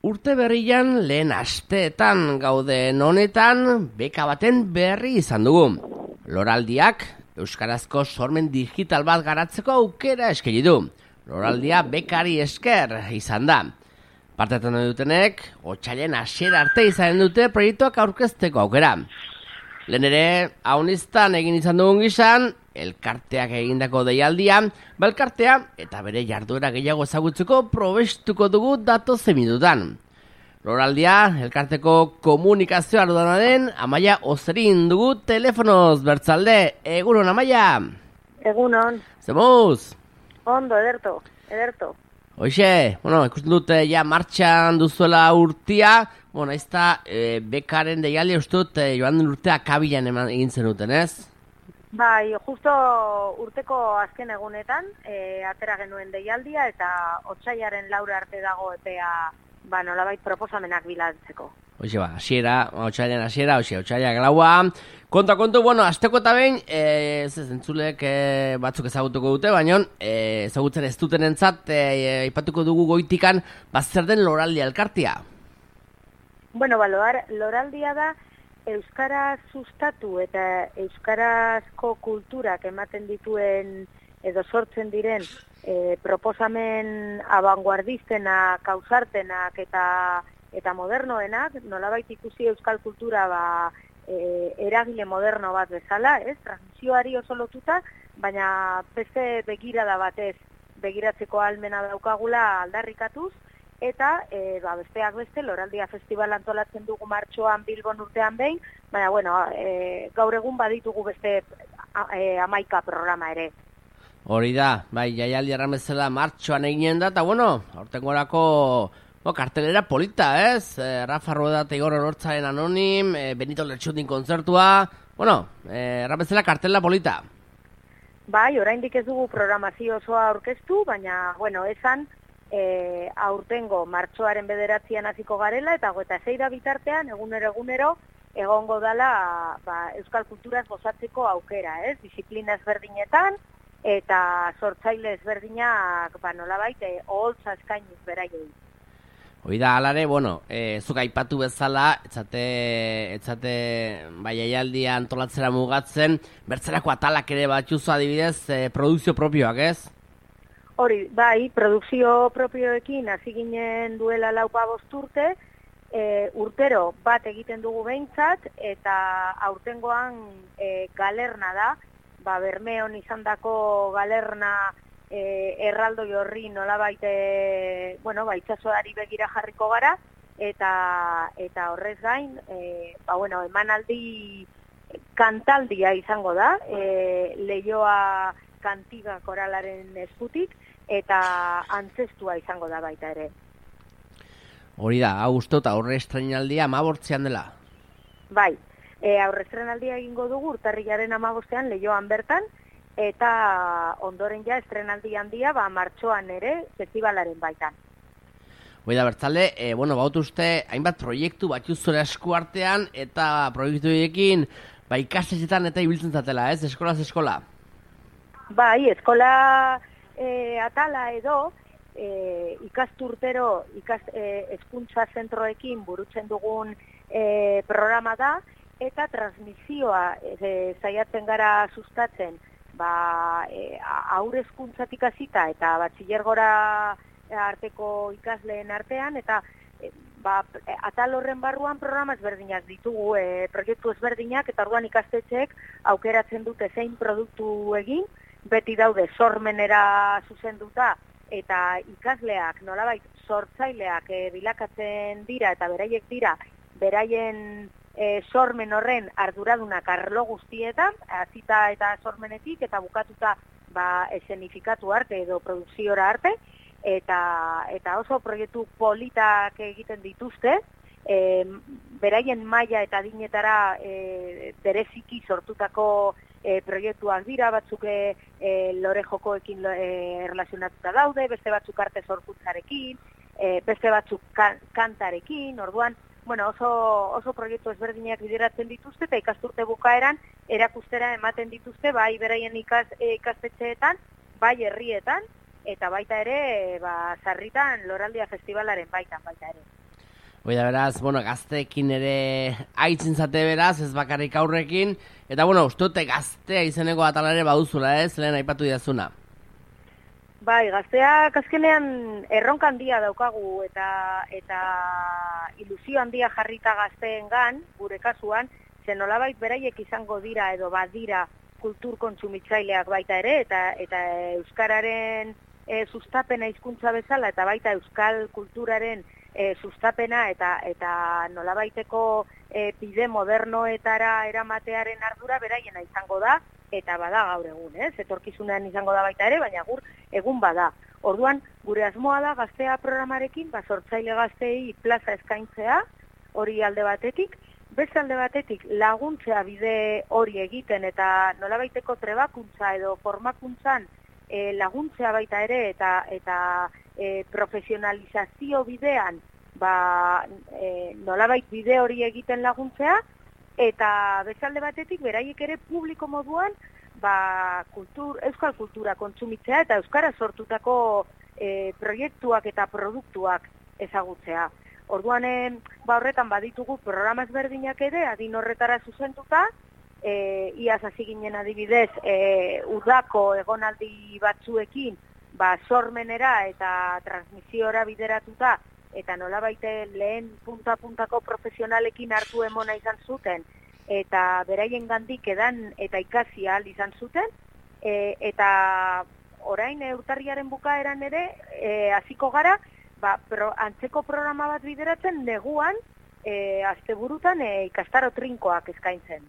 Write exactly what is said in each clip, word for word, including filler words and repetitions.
Urte berrian lehen asteetan gauden honetan beka baten berri izan dugu. Loraldiak euskarazko sormen digital bat garatzeko aukera eskaini du. Loraldia bekari esker izan da. Partetan dutenek, otsailen hasiera arte izanen dute proiektuak aurkezteko aukera. Lehen ere, hauniztan egin izan dugun gizan, elkarteak egindako deialdia, balkartea eta bere jarduera gehiago ezagutzeko probestuko dugu datozen minututan. Loraldia, elkarteko komunikazioa ardurana den Amaia Ozerin dugu telefonoz bertzalde. Egunon, Amaia? Egunon. Zemuz? Ondo, ederto, ederto. Hoxe, bueno, ikusten dute ja martxan duzuela urtia, bueno, ez da e, bekaren deialdia uste dut e, joan den urtea kabilan egin zenuten, ez? Bai, justo urteko azken egunetan e, atera genuen deialdia eta otsailaren laura arte dago epea ba, nolabait proposamenak bilatzeko. Hoxe ba, hasiera, otsailean hasiera, hoxe, otsailak laua. Konta kontu, bueno, asteko eta behin, e, ez entzulek e, batzuk ezagutuko dute, baina e, ezagutzen ez duten entzat, e, ipatuko dugu goitikan, bazer den Loraldia elkartia. Bueno, ba, Loraldia da euskaraz sustatu eta euskarazko kulturak ematen dituen edo sortzen diren e, proposamen abanguardistenak, kausartenak eta eta modernoenak, nolabait ikusi euskal kultura ba, e, eragile moderno bat bezala, ez? Transmisioari oso lotuta, baina beste begirada batez begiratzeko ahalmena daukagula aldarrikatuz, eta e, ba, besteak beste Loraldia Festival antolatzen dugu martxoan Bilbon urtean behin, baina bueno, e, gaur egun baditugu beste e, amaika programa ere. Hori da, bai, jaialdi erramezela martxoan eginen da, eta bueno, aurtengorako bo, kartelera polita, ez? E, Rafa Rueda eta Igor Olortzaren anonim, e, Benito Lertxundin kontzertua, bueno, e, erramezela kartela polita. Bai, oraindik ez dugu programazio osoa aurkeztu, baina, bueno, esan, E, aurtengo martxoaren bederatzian hasiko garela eta goeta zeira bitartean egunero egunero egongo dala ba, euskal kulturaz gozatzeko aukera, ez? Disiplina ezberdinetan eta sortzaile ezberdinak ba, nolabait e, oholtza eskainiz beraiei. Hoi da, alare, bueno, e, zuk aipatu bezala, etzate, etzate bai jaialdia antolatzera mugatzen, bertzerako atalak ere batxuzu adibidez, e, produkzio propioak, ez? Hori, bai, produkzio propioekin hasi ginen duela laupa bost urte, e, urtero bat egiten dugu behintzat, eta aurtengoan e, galerna da, ba, Bermeon izandako galerna e, erraldoi horri nolabait, e, bueno, ba, itsasoari begira jarriko gara, eta eta horrez gain, e, ba, bueno, emanaldi kantaldia izango da, e, Leioa Kantiga koralaren eskutik, eta antzestua izango da baita ere. Hori da, hau uste eta aurre estrenaldia amabortzean dela? Bai, e, aurre estrenaldia egingo dugu urtarrilaren amabostean Leioan bertan, eta ondoren ja estrenaldi handia ba, martxoan ere festivalaren baitan. Hoi da, bertzale, e, bueno, baut uste, hainbat proiektu batxuzure esku artean, eta proiektu horiekin ba, ikastetxetan eta ibiltzen zatela, ez? Eskolaz eskola? Bai, eskola e, atala edo e, ikasturtero ikas, e, hezkuntza zentroekin burutzen dugun e, programa da, eta transmisioa e, saiatzen gara sustatzen ba, e, haur hezkuntzatik hasita eta batxilergora arteko ikasleen artean, eta e, ba, atal horren barruan programa ezberdinak ditugu, e, proiektu ezberdinak, eta orduan ikastetxeek aukeratzen dute zein produktu egin, beti daude sormenera zuzenduta eta ikasleak nolabait sortzaileak e, bilakatzen dira eta beraiek dira beraien e, sormen horren arduradunak arlo guztietan, hasita eta sormenetik eta bukatuta ba, esenifikatu arte edo produkziora arte, eta, eta oso proiektu politak egiten dituzte, e, beraien maila eta dinetara e, bereziki sortutako E, proiektuak dira, batzuk e, e, lore jokoekin e, erlazionatuta daude, beste batzuk arte sorkuntzarekin, e, beste batzuk kan, kantarekin, orduan, bueno, oso, oso proiektu ezberdinak bideratzen dituzte, eta ikasturte bukaeran erakustera ematen dituzte, bai beraien ikas, e, ikastetxeetan, bai herrietan, eta baita ere, ba, sarritan Loraldia Festivalaren baitan baita ere. Oida beraz, bueno, gazteekin ere aitzin zate beraz, ez bakarrik aurrekin, eta bueno, ustute gaztea izeneko atalare baduzula ez, lehen aipatu idazuna. Bai, gazteak azkenean erronka handia daukagu eta eta ilusio handia jarrita gazteengan, gure kasuan, zen nolabait beraiek izango dira edo badira kultur kontsumitzaileak baita ere, eta eta euskararen e, sustapena hizkuntza bezala, eta baita euskal kulturaren e, sustapena eta eta nolabaiteko e, bide modernoetara eramatearen ardura beraiena izango da, eta bada gaur egun, ez? Etorkizunean izango da baita ere, baina gur egun bada. Orduan, gure asmoa da gaztea programarekin, ba, sortzaile gazteei plaza eskaintzea, hori alde batetik, beste alde batetik laguntzea bide hori egiten eta nolabaiteko trebakuntza edo formakuntzan e, laguntzea baita ere eta eta e, profesionalizazio bidean ba, e, nolabait bide hori egiten laguntzea eta beste alde batetik beraiek ere publiko moduan ba, kultur, euskal kultura kontsumitzea eta euskara sortutako e, proiektuak eta produktuak ezagutzea. Orduan, ba horretan baditugu programa ezberdinak ere, adin horretara zuzentuta, e, iaz hasi ginen adibidez, e, udako egonaldi batzuekin, ba sormenera eta transmisiora bideratuta, eta nolabaite lehen punta-puntako profesionalekin hartu emona izan zuten, eta beraien gandik edan eta ikasi ahal izan zuten, e, eta orain e, urtarriaren bukaeran ere, e, hasiko gara, ba, pro, antzeko programa bat bideratzen neguan e, asteburutan e, ikastaro trinkoak eskaintzen.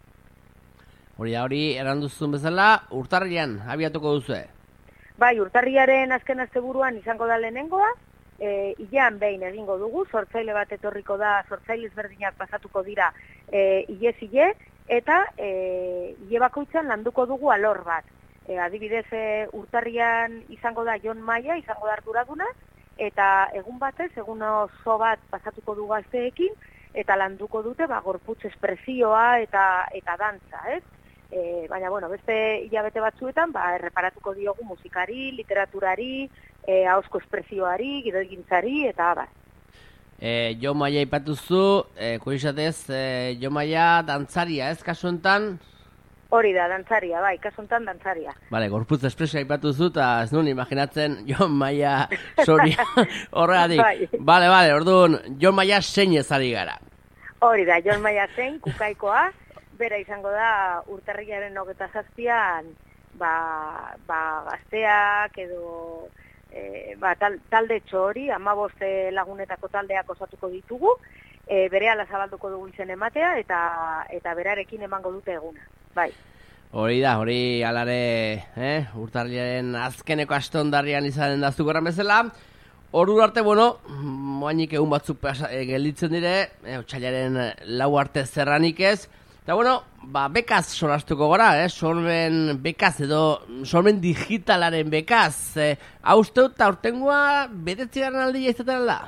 Hori da, hori eranduzun bezala, urtarrian abiatuko duzue? Bai, urtarriaren azken asteburuan izango da lehenengoa, e, ilean behin egingo dugu, sortzaile bat etorriko da, sortzaile ezberdinak pasatuko dira e, ilez ile, eta e, ile bakoitzan landuko dugu alor bat. E, adibidez, e, urtarrian izango da Jon Maia, izango da arduraduna, eta egun batez, egun oso bat pasatuko du gazteekin, eta landuko dute ba, gorputz espresioa eta eta dantza, ez? E, baina, bueno, beste hilabete batzuetan, ba, erreparatuko diogu musikari, literaturari, e, ahozko espresioari, gidoigintzari, eta abar. E, Jo Maia ipatuzu, e, kurizatez, e, Jo Maia dantzaria, ez kasu enten? Hori da, dantzaria, bai, kasuntan dantzaria. Bale, gorputz espresioa ipatu zu, eta ez nuen imaginatzen Jon Maia soria horregatik. Bai. Bale, bale, orduan, Jon Maia zein ezari gara. Hori da, Jon Maia zein, kukaikoa, bera izango da urtarriaren hogeta zazpian, ba, ba, gazteak edo e, ba, tal, talde txori, hamabost lagunetako taldeak osatuko ditugu, e, bere ala zabalduko dugu izen ematea, eta, eta berarekin emango dute eguna. Bai. Hori da, hori alare, eh, urtarriaren azkeneko astondarrian izanen daztu gorran bezala. Ordu arte, bueno, moainik egun batzuk pasa, e, gelditzen dire, e, otsailaren lau arte zerranik ez. Eta bueno, ba, bekaz solastuko gara, eh, sormen bekaz edo sormen digitalaren bekaz. Eh, Hauste eta aurtengoa betetzigarren aldia izaten da?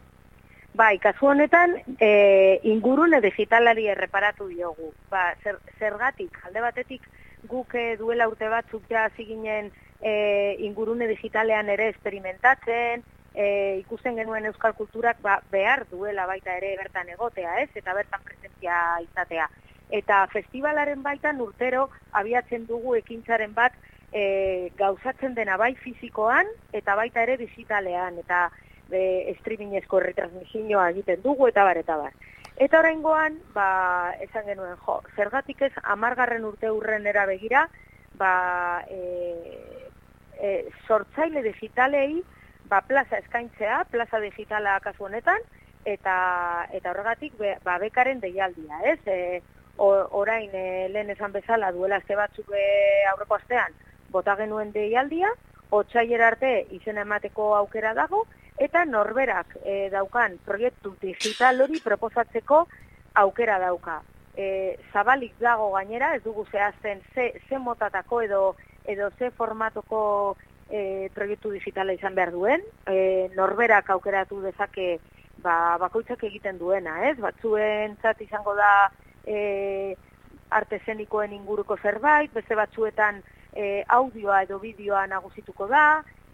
Bai, kasu honetan, e, ingurune digitalari erreparatu diogu. Ba, zer, zergatik, alde batetik guk e, duela urte batzuk ja hasi ginen e, ingurune digitalean ere experimentatzen, e, ikusten genuen euskal kulturak ba, behar duela baita ere bertan egotea, ez? Eta bertan presentzia izatea. Eta festivalaren baitan urtero abiatzen dugu ekintzaren bat e, gauzatzen dena bai fizikoan eta baita ere digitalean, eta e, streamingezko retransmisioa egiten dugu eta bar, eta bar. Eta oraingoan, ba, esan genuen, jo, zergatik ez hamargarren urte urrenera begira, ba, e, e, sortzaile digitalei, ba, plaza eskaintzea, plaza digitala kasu honetan, eta, eta horregatik, be, ba, bekaren deialdia, ez? E, orain, e, lehen esan bezala, duela aste batzuk e, aurreko astean, bota genuen deialdia, otsailera arte izena emateko aukera dago, eta norberak e, daukan proiektu digital hori proposatzeko aukera dauka. E, zabalik dago gainera, ez dugu zehazten ze, ze motatako edo, edo ze formatoko e, proiektu digitala izan behar duen, e, norberak aukeratu dezake ba, bakoitzak egiten duena, ez? Batzuen zat izango da e, arte eszenikoen inguruko zerbait, beste batzuetan e, audioa edo bideoa nagusituko da,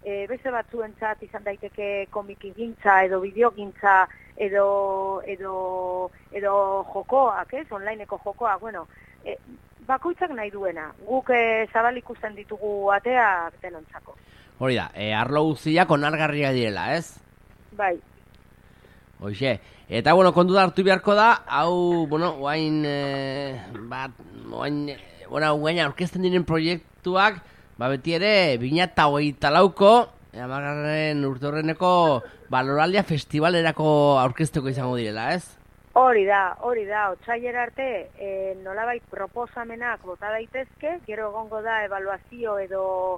e, beste batzuentzat izan daiteke komikigintza edo bideogintza edo, edo, edo jokoak, ez? Onlineko jokoak, bueno, e, bakoitzak nahi duena. Guk e, zabal ikusten ditugu ateak denontzako. Hori da, e, arlo guztiak onargarria direla, ez? Bai. Hoxe, eta bueno, kontu da hartu beharko da, hau, bueno, guain, e, bat, guain, e, bueno, guain aurkezten diren proiektuak, ba beti ere, bina eta hogeita lauko, amagarren urte horreneko, Loraldia festivalerako aurkezteko izango direla, ez? Hori da, hori da, otsailera arte e, nolabait proposamenak bota daitezke, gero egongo da ebaluazio edo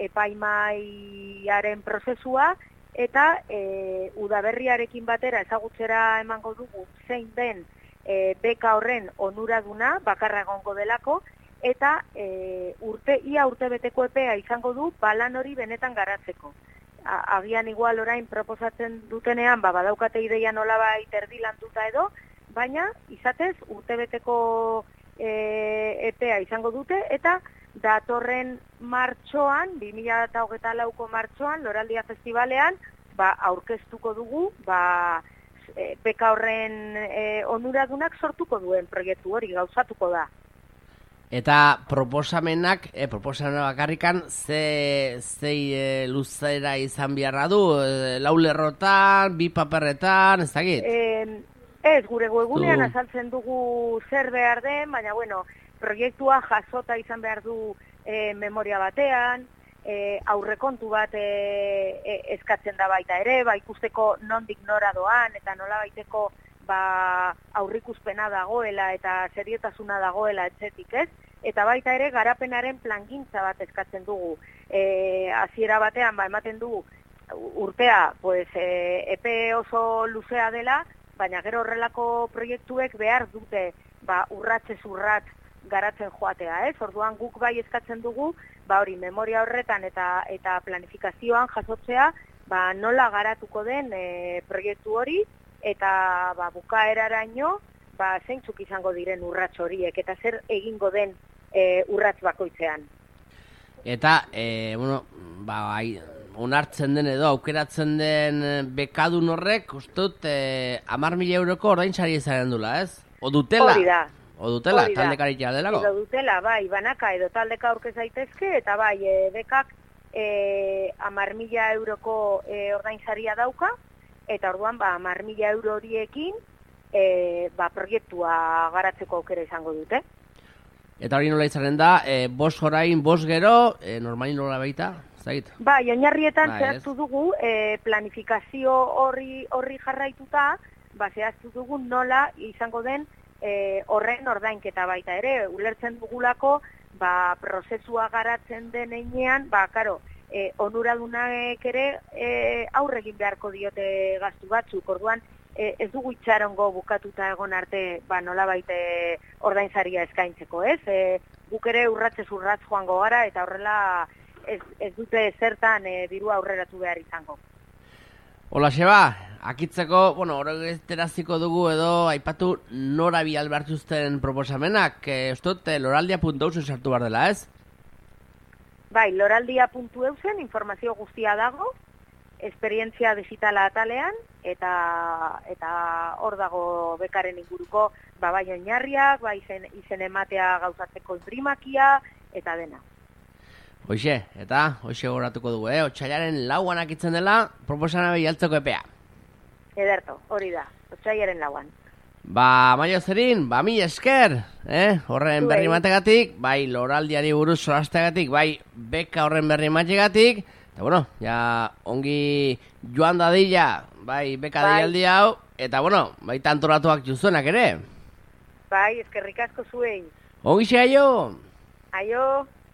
epaimaiaren prozesua, eta e, udaberriarekin batera ezagutzera emango dugu zein den e, beka horren onuraduna, bakarra egongo delako, eta e, urte, ia urtebeteko epea izango du balan hori benetan garatzeko. A, agian igual orain proposatzen dutenean, ba, badaukate ideia nolabait erdilanduta edo, baina izatez urtebeteko e, epea izango dute, eta datorren martxoan, bi mila hogeita lauko martxoan, Loraldia Festivalean, ba, aurkeztuko dugu, ba, e, beka horren e, onuradunak sortuko duen proiektu hori, gauzatuko da. Eta proposamenak, e, proposamena bakarrikan, ze, zei e, luzera izan beharra du, e, lau lerrotan, bi paperretan, ez dakit? E, ez, gure webgunean uh. azaltzen dugu zer behar den, baina, bueno, proiektua jasota izan behar du e, memoria batean, e, aurrekontu bat e, e, eskatzen da baita ere, ba, ikusteko nondik nora doan, eta nola baiteko ba, aurrikuspena dagoela eta seriotasuna dagoela etzetik, ez? Eta baita ere garapenaren plangintza bat eskatzen dugu. E, hasiera batean ba, ematen du urtea pues, e, epe oso luzea dela, baina gero horrelako proiektuek behar dute ba, urratxez urrat garatzen joatea, ez? Orduan guk bai eskatzen dugu, ba hori memoria horretan eta eta planifikazioan jasotzea, ba nola garatuko den e, proiektu hori eta ba bukaeraraino, ba zeintzuk izango diren urrats horiek eta zer egingo den e, urrats bakoitzean. Eta e, bueno, ba bai, onartzen den edo aukeratzen den bekadun horrek, ustut eh hamar mila euroko ordainsari izanen dula, ez? O dutela. Hori da. O dutela, taldekaritza delako? Edo dutela, bai, banaka edo taldeka aurkez daitezke, eta bai, e, bekak e, hamar mila euroko e, ordainsaria dauka, eta orduan, ba, hamar mila euro horiekin, e, ba, proiektua garatzeko aukera izango dute. Eta hori nola izaren da, e, bos orain, bos gero, e, normalin nola baita, zait? Bai, oinarrietan ba, zehaztu dugu, e, planifikazio horri, horri jarraituta, ba, zehaztu dugu nola izango den, E, horren ordainketa baita ere, ulertzen dugulako, ba, prozesua garatzen den einean, ba, karo, e, onuradunak ere e, aurregin beharko diote gastu batzuk, orduan e, ez dugu itxarongo bukatuta egon arte, ba, nola baite ordainsaria eskaintzeko, ez? E, guk ere urratzez urratz joango gara, eta horrela ez, ez dute zertan e, dirua aurreratu behar izango. Hola, Xeba, akitzeko, bueno, horreteraziko dugu edo aipatu nora bihal behartuzten proposamenak, que ez dut loraldia puntu eusen sartu behar dela, ez? Bai, loraldia puntu eusen informazio guztia dago, esperientzia digitala atalean, eta eta hor dago bekaren inguruko, ba, bai oinarriak, bai izen, izen ematea gauzatzeko imprimakia, eta dena. Hoxe, eta hoxe goratuko dugu, eh? Otsailaren lauan akitzen dela, proposana behialtzeko epea. Ederto, hori da, otsailaren lauan. Ba, maio zerin, ba, mi esker, eh? Horren berri mategatik, bai, loraldiari buruz solastegatik, bai, beka horren berri mategatik, eta bueno, ja, ongi joan dadila, bai, beka bai. Deialdi hau, eta bueno, bai, tantoratuak juzuenak ere. Bai, eskerrik asko zuei. Ongi xe, aio! Aio!